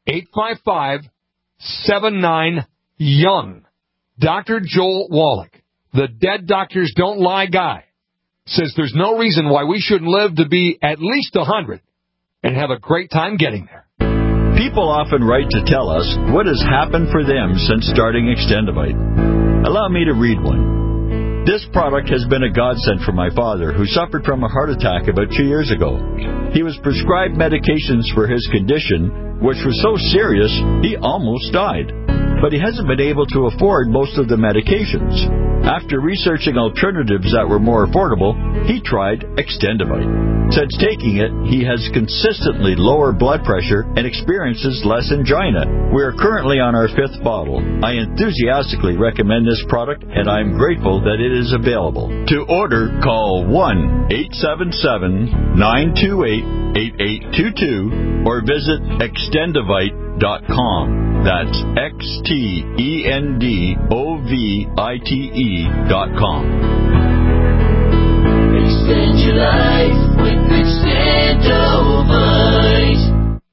855-79-YOUNG. Dr. Joel Wallach, the dead doctors don't lie guy, says there's no reason why we shouldn't live to be at least 100 and have a great time getting there. People often write to tell us what has happened for them since starting Extendivite. Allow me to read one. This product has been a godsend for my father, who suffered from a heart attack about 2 years ago. He was prescribed medications for his condition, which was so serious he almost died. but he hasn't been able to afford most of the medications. After researching alternatives that were more affordable, he tried Extendivite. Since taking it, he has consistently lower blood pressure and experiences less angina. We are currently on our 5th bottle. I enthusiastically recommend this product, and I'm grateful that it is available. To order, call 1-877-928-8822 or visit Extendivite.com. That's XTENDOVITE.com. Extend your life with Extendovite.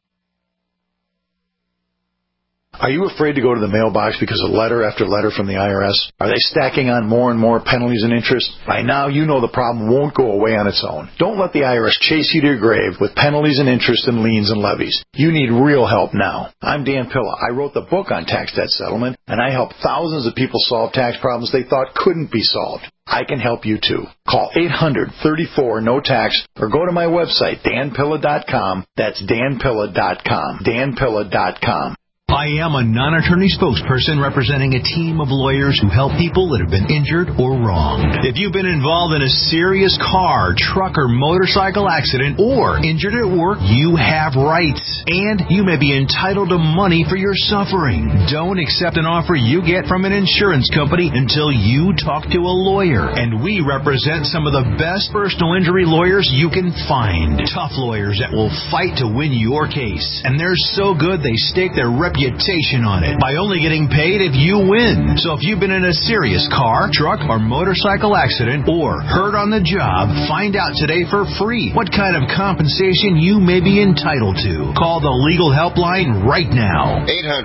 Are you afraid to go to the mailbox because of letter after letter from the IRS? Are they stacking on more and more penalties and interest? By now, you know the problem won't go away on its own. Don't let the IRS chase you to your grave with penalties and interest and liens and levies. You need real help now. I'm Dan Pilla. I wrote the book on tax debt settlement, and I help thousands of people solve tax problems they thought couldn't be solved. I can help you too. Call 800-34-NO-TAX or go to my website, danpilla.com. That's danpilla.com. danpilla.com. I am a non-attorney spokesperson representing a team of lawyers who help people that have been injured or wronged. If you've been involved in a serious car, truck, or motorcycle accident or injured at work, you have rights, and you may be entitled to money for your suffering. Don't accept an offer you get from an insurance company until you talk to a lawyer, and we represent some of the best personal injury lawyers you can find. Tough lawyers that will fight to win your case, and they're so good they stake their reputation on it by only getting paid if you win. So if you've been in a serious car, truck, or motorcycle accident or hurt on the job, find out today for free what kind of compensation you may be entitled to. Call the legal helpline right now.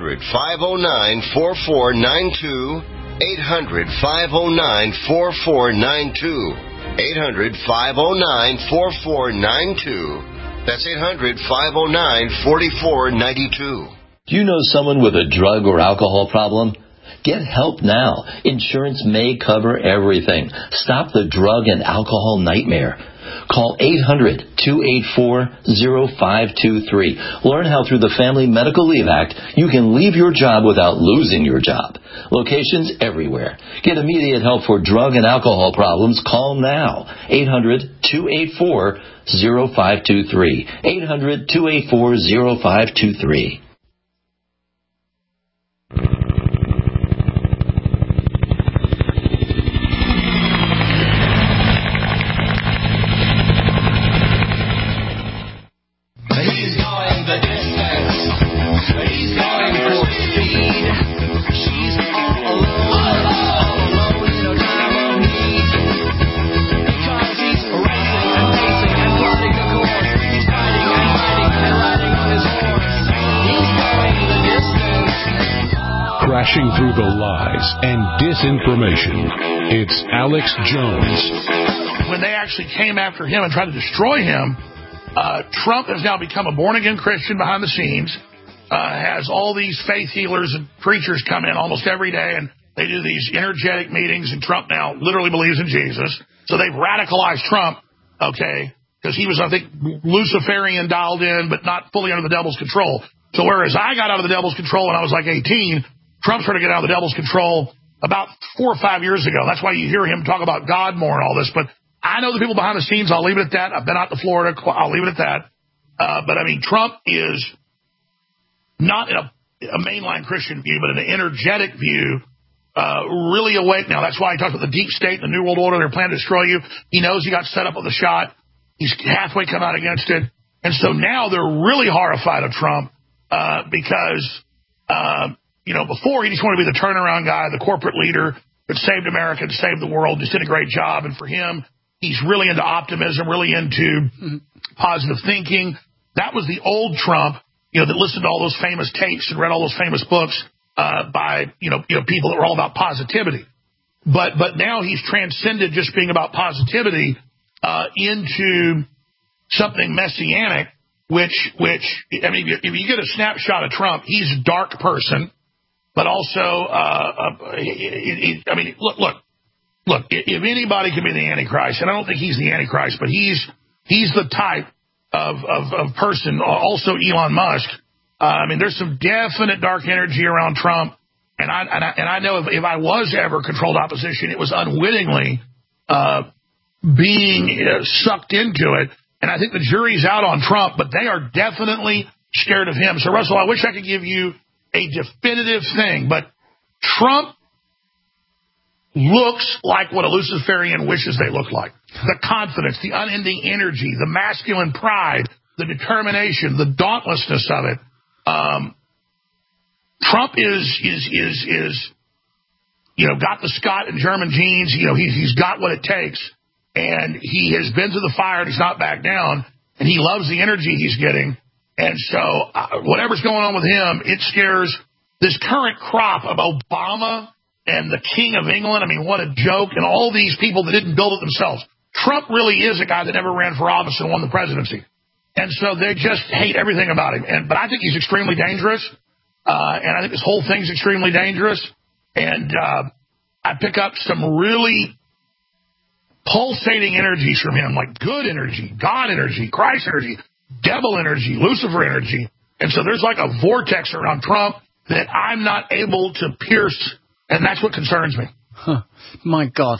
800-509-4492. 800-509-4492. 800-509-4492. That's 800-509-4492. Do you know someone with a drug or alcohol problem? Get help now. Insurance may cover everything. Stop the drug and alcohol nightmare. Call 800-284-0523. Learn how through the Family Medical Leave Act you can leave your job without losing your job. Locations everywhere. Get immediate help for drug and alcohol problems. Call now. 800-284-0523. 800-284-0523. Crashing through the lies and disinformation, it's Alex Jones. When they actually came after him and tried to destroy him, Trump has now become a born-again Christian behind the scenes, has all these faith healers and preachers come in almost every day, and they do these energetic meetings, and Trump now literally believes in Jesus. So they've radicalized Trump, okay, because he was, I think, Luciferian dialed in, but not fully under the devil's control. So whereas I got out of the devil's control when I was like 18, Trump's trying to get out of the devil's control about 4 or 5 years ago. That's why you hear him talk about God more and all this. But I know the people behind the scenes. I'll leave it at that. I've been out to Florida. I'll leave it at that. But, I mean, Trump is not in a mainline Christian view, but in an energetic view, really awake now. That's why he talks about the deep state and the New World Order. They're planning to destroy you. He knows he got set up with the shot. He's halfway come out against it. And so now they're really horrified of Trump because before he just wanted to be the turnaround guy, the corporate leader that saved America and saved the world, just did a great job. And for him, he's really into optimism, really into positive thinking. That was the old Trump, that listened to all those famous tapes and read all those famous books by, people that were all about positivity. But now he's transcended just being about positivity into something messianic, which I mean, if you get a snapshot of Trump, he's a dark person. But also, look, if anybody can be the Antichrist, and I don't think he's the Antichrist, but he's the type of person, also Elon Musk. I mean, there's some definite dark energy around Trump. And I know if I was ever controlled opposition, it was unwittingly being sucked into it. And I think the jury's out on Trump, but they are definitely scared of him. So, Russell, I wish I could give you a definitive thing, but Trump looks like what a Luciferian wishes they looked like. The confidence, the unending energy, the masculine pride, the determination, the dauntlessness of it. Trump is got the Scott and German genes. He's got what it takes, and he has been to the fire and he's not back down, and he loves the energy he's getting. And so whatever's going on with him, it scares this current crop of Obama and the King of England. I mean, what a joke. And all these people that didn't build it themselves. Trump really is a guy that never ran for office and won the presidency. And so they just hate everything about him. But I think he's extremely dangerous. And I think this whole thing's extremely dangerous. And I pick up some really pulsating energies from him, like good energy, God energy, Christ energy, devil energy, Lucifer energy. And so there's like a vortex around Trump that I'm not able to pierce, and that's what concerns me. Huh. My God.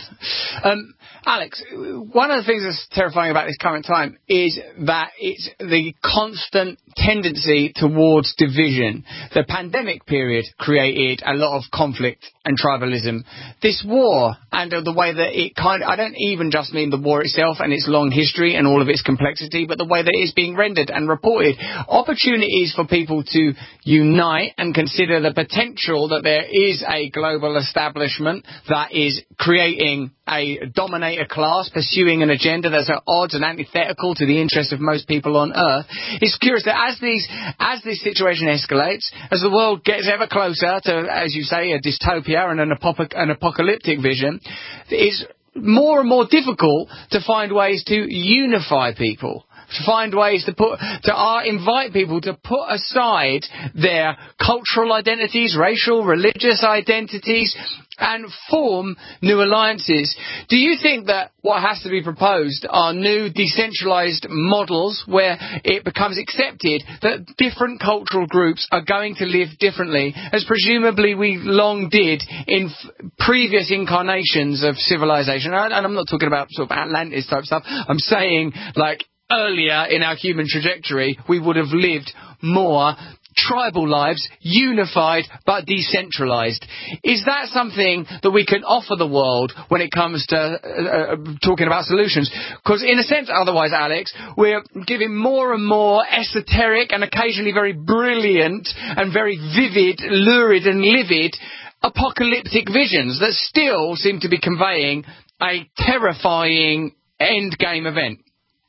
Alex, one of the things that's terrifying about this current time is that it's the constant tendency towards division. The pandemic period created a lot of conflict and tribalism. This war and the way that it I don't even just mean the war itself and its long history and all of its complexity, but the way that it's being rendered and reported. Opportunities for people to unite and consider the potential that there is a global establishment that is creating a dominator class, pursuing an agenda that's at odds and antithetical to the interests of most people on Earth. It's curious that as this situation escalates, as the world gets ever closer to, as you say, a dystopia and an apocalyptic vision, it's more and more difficult to find ways to unify people. To find ways to invite people to put aside their cultural identities, racial, religious identities, and form new alliances. Do you think that what has to be proposed are new decentralized models where it becomes accepted that different cultural groups are going to live differently, as presumably we long did in previous incarnations of civilization? And I'm not talking about sort of Atlantis type stuff. I'm saying, like, earlier in our human trajectory, we would have lived more tribal lives, unified but decentralized. Is that something that we can offer the world when it comes to talking about solutions? Because in a sense, otherwise, Alex, we're giving more and more esoteric and occasionally very brilliant and very vivid, lurid and livid apocalyptic visions that still seem to be conveying a terrifying endgame event.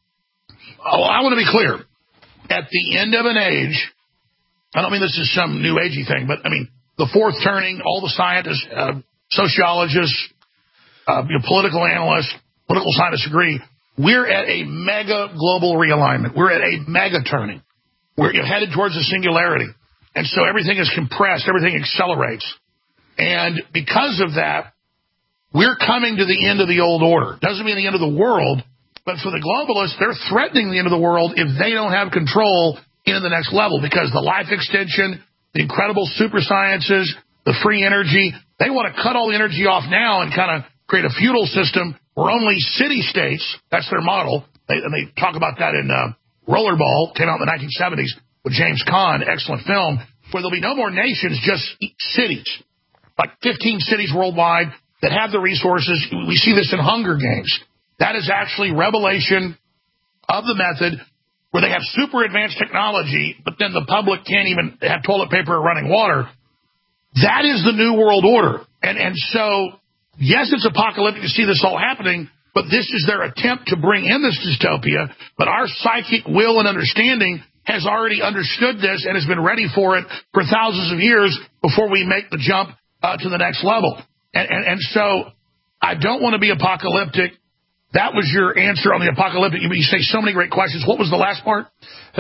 Oh, I want to be clear. At the end of an age, I don't mean this is some new agey thing, but I mean the fourth turning, all the scientists, sociologists, political analysts, political scientists agree, we're at a mega global realignment. We're at a mega turning. We're headed towards a singularity. And so everything is compressed, everything accelerates. And because of that, we're coming to the end of the old order. Doesn't mean the end of the world. But for the globalists, they're threatening the end of the world if they don't have control into the next level, because the life extension, the incredible super sciences, the free energy, they want to cut all the energy off now and kind of create a feudal system where only city-states, that's their model, and they talk about that in Rollerball, came out in the 1970s with James Caan, excellent film, where there'll be no more nations, just cities, like 15 cities worldwide that have the resources. We see this in Hunger Games. That is actually revelation of the method where they have super advanced technology, but then the public can't even have toilet paper or running water. That is the new world order. And so, yes, it's apocalyptic to see this all happening, but this is their attempt to bring in this dystopia. But our psychic will and understanding has already understood this and has been ready for it for thousands of years before we make the jump to the next level. And so I don't want to be apocalyptic. That was your answer on the apocalyptic. You say so many great questions. What was the last part?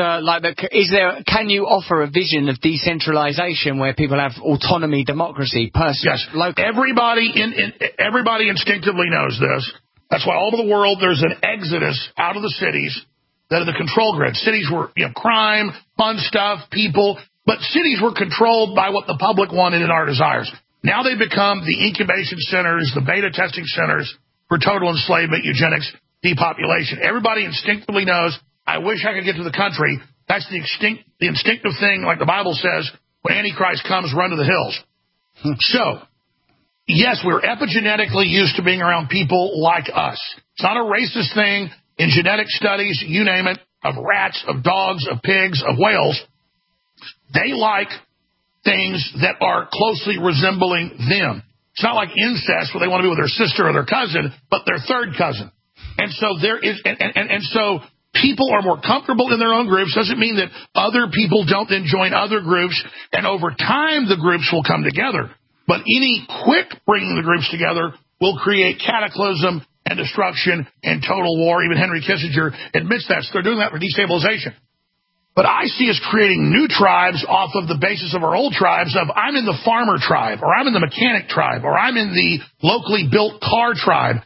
Can you offer a vision of decentralization where people have autonomy, democracy, yes. Local? Everybody instinctively knows this. That's why all over the world there's an exodus out of the cities that are the control grid. Cities where you have crime, fun stuff, people. But cities were controlled by what the public wanted and our desires. Now they become the incubation centers, the beta testing centers for total enslavement, eugenics, depopulation. Everybody instinctively knows, I wish I could get to the country. That's the instinctive thing, like the Bible says, when Antichrist comes, run to the hills. So, yes, we're epigenetically used to being around people like us. It's not a racist thing. In genetic studies, you name it, of rats, of dogs, of pigs, of whales, they like things that are closely resembling them. It's not like incest where they want to be with their sister or their cousin, but their third cousin. And so there is, and so people are more comfortable in their own groups. Doesn't mean that other people don't then join other groups, and over time the groups will come together. But any quick bringing the groups together will create cataclysm and destruction and total war. Even Henry Kissinger admits that. So they're doing that for destabilization. But I see us creating new tribes off of the basis of our old tribes of I'm in the farmer tribe, or I'm in the mechanic tribe, or I'm in the locally built car tribe.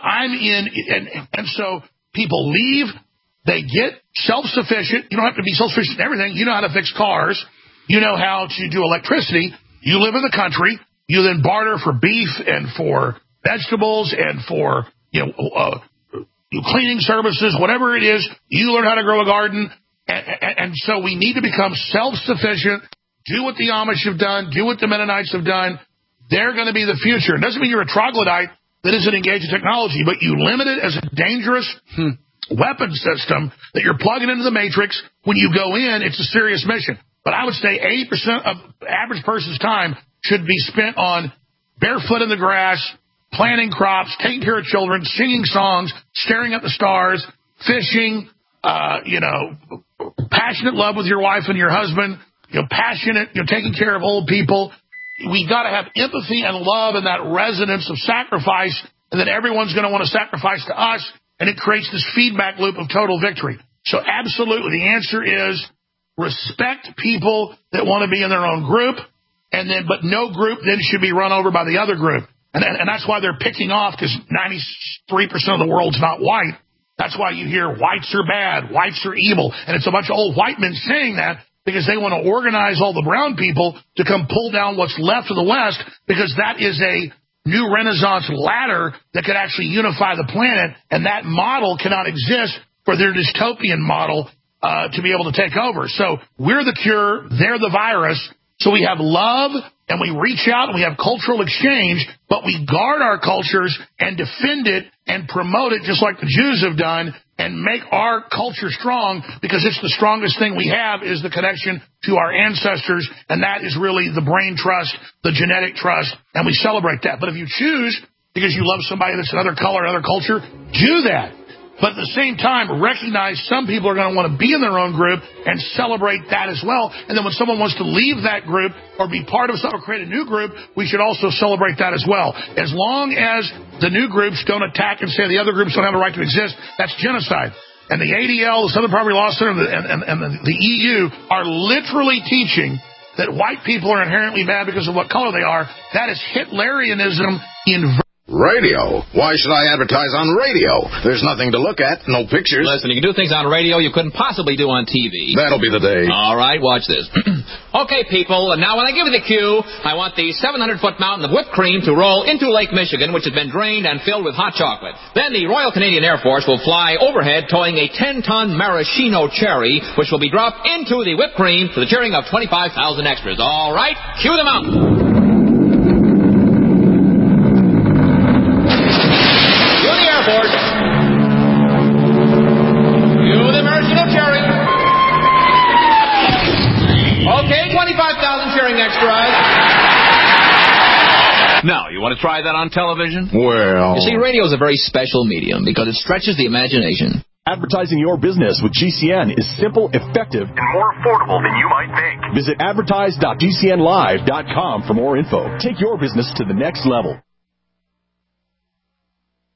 And so people leave. They get self-sufficient. You don't have to be self-sufficient in everything. You know how to fix cars. You know how to do electricity. You live in the country. You then barter for beef and for vegetables and for cleaning services, whatever it is. You learn how to grow a garden. And so we need to become self-sufficient, do what the Amish have done, do what the Mennonites have done. They're going to be the future. It doesn't mean you're a troglodyte that isn't engaged in technology, but you limit it as a dangerous weapon system that you're plugging into the matrix. When you go in, it's a serious mission. But I would say 80% of the average person's time should be spent on barefoot in the grass, planting crops, taking care of children, singing songs, staring at the stars, fishing, passionate love with your wife and your husband, passionate, taking care of old people. We got to have empathy and love and that resonance of sacrifice, and then everyone's going to want to sacrifice to us, and it creates this feedback loop of total victory. So absolutely, the answer is respect people that want to be in their own group, but no group then should be run over by the other group. And that's why they're picking off, because 93% of the world's not white. That's why you hear whites are bad, whites are evil. And it's a bunch of old white men saying that because they want to organize all the brown people to come pull down what's left of the West, because that is a new Renaissance ladder that could actually unify the planet. And that model cannot exist for their dystopian model to be able to take over. So we're the cure, they're the virus. So we have love and we reach out and we have cultural exchange, but we guard our cultures and defend it and promote it just like the Jews have done and make our culture strong, because it's the strongest thing we have is the connection to our ancestors, and that is really the brain trust, the genetic trust, and we celebrate that. But if you choose, because you love somebody that's another color, another culture, do that. But at the same time, recognize some people are going to want to be in their own group and celebrate that as well. And then when someone wants to leave that group or be part of something or create a new group, we should also celebrate that as well. As long as the new groups don't attack and say the other groups don't have a right to exist, that's genocide. And the ADL, the Southern Poverty Law Center, and the EU are literally teaching that white people are inherently bad because of what color they are. That is Hitlerianism in radio. Why should I advertise on radio? There's nothing to look at, no pictures. Listen, you can do things on radio you couldn't possibly do on TV. That'll be the day. All right, watch this. Okay, people, now when I give you the cue, I want the 700-foot mountain of whipped cream to roll into Lake Michigan, which has been drained and filled with hot chocolate. Then the Royal Canadian Air Force will fly overhead towing a 10-ton maraschino cherry, which will be dropped into the whipped cream to the cheering of 25,000 extras. All right, cue the mountain. Okay, 25,000 cheering extras. Now, you want to try that on television? Well, you see, radio is a very special medium because it stretches the imagination. Advertising your business with GCN is simple, effective, and more affordable than you might think. Visit advertise.gcnlive.com for more info. Take your business to the next level.